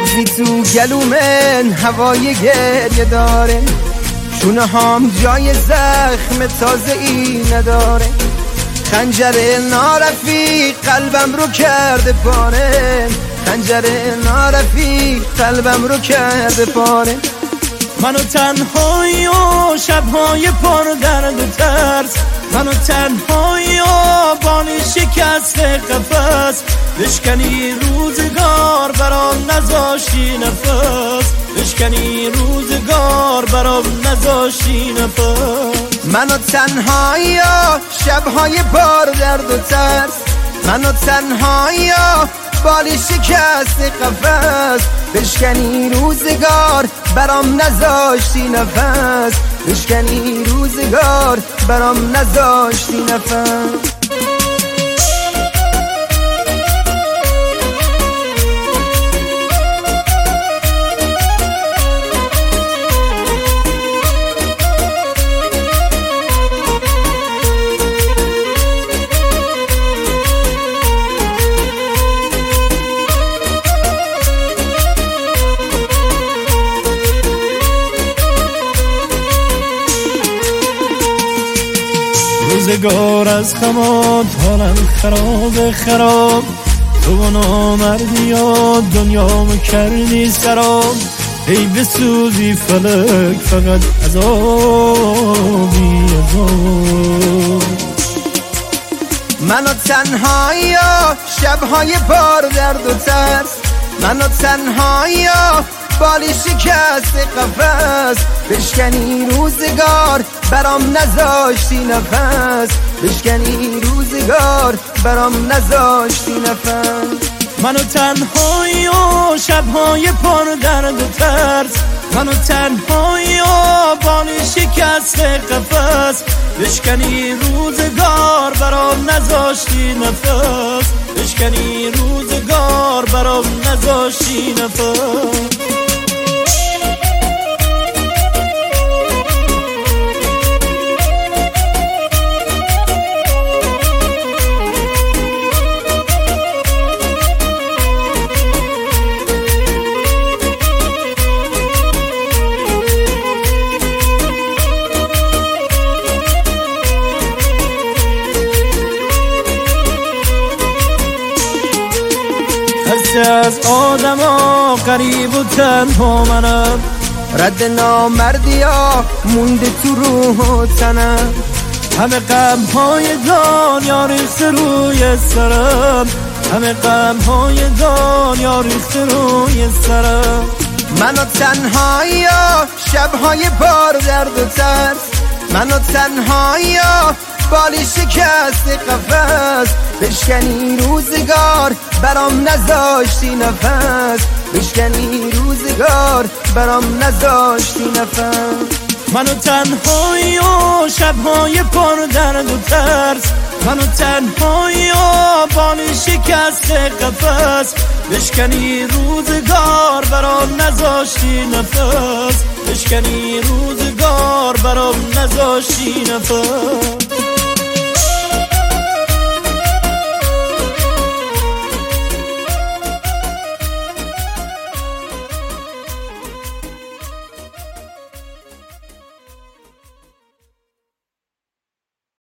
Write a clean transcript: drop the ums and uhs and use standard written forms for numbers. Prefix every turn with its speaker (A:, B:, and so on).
A: سبزی تو گلومن هوای گریه داره، شونه هام جای زخم تازه ای نداره، خنجر نارفیق قلبم رو کرده پاره، خنجر نارفیق قلبم رو کرده پاره.
B: منو تنهایی و شبهای پر درد و ترس، منو تنهایی و بانی شکست قفس، بشکنی روزگار برام نذاشتی نفس، بشکنی روزگار برام نذاشتی نفس.
A: منو تنهایی و شبهای پر درد و ترس، منو تنهایی و بالی شکست قفس، بشکنی روزگار برام نذاشتی نفس، بشکنی روزگار برام نذاشتی نفس.
B: روزگار از خمات حالم خراب خراب، تو نامردی و دنیامو کردی سراب، ای بسوزی فلک فقط عذابی عذاب.
A: منو تنهایی و شبهای پر درد و ترس، منو تنهایی و بالی شکست قفس، بشکنی روزگار برام نذاشتی نفس، بشکنی روزگار برام نذاشتی نفس.
B: منو تنهایی و شبهای پر درد و ترس، منو تنهایی و بانی شکست قفس، بشکنی روزگار برام نذاشتی نفس، بشکنی روزگار برام نذاشتی نفس. خسته از آدم ها غریب و تنها منم،
A: رد نامردی ها مونده تو روح و تنم،
B: همه غم های دنیا ریخته روی سرم، همه غم های دنیا ریخته روی سرم.
A: منو تنهایی و شبهای پر درد و ترس، منو تنهایی و بالی شکست قفس، بشکنی روزگار برام نذاشتی نفس، بشکنی روزگار برام نذاشتی نفس.
B: منو تنهایی و شبهای پر درد و ترس، منو تنهایی و بالی شکست قفس، بشکنی روزگار برام نذاشتی نفس، بشکنی روزگار برام نذاشتی نفس.